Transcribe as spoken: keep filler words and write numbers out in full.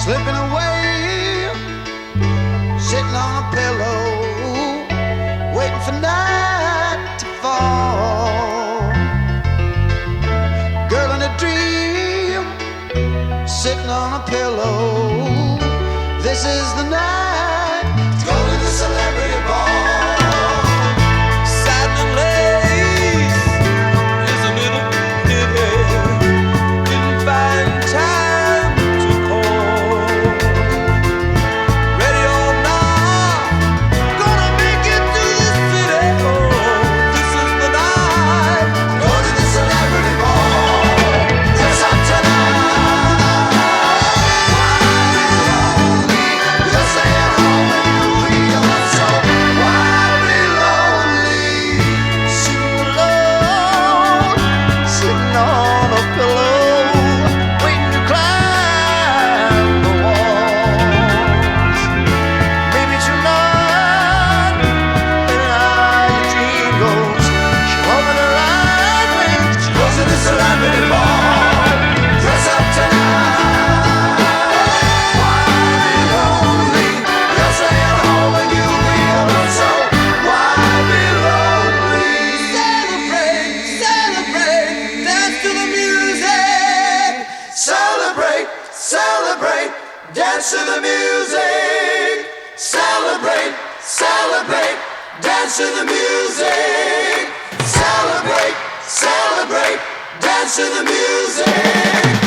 slipping away, sitting on a pillow, waiting for night to fall. Girl in a dream, sitting on a pillow. This is the night to go to the celebrity ball. Celebrate, dance to the music. Celebrate, celebrate, dance to the music. Celebrate, celebrate, dance to the music.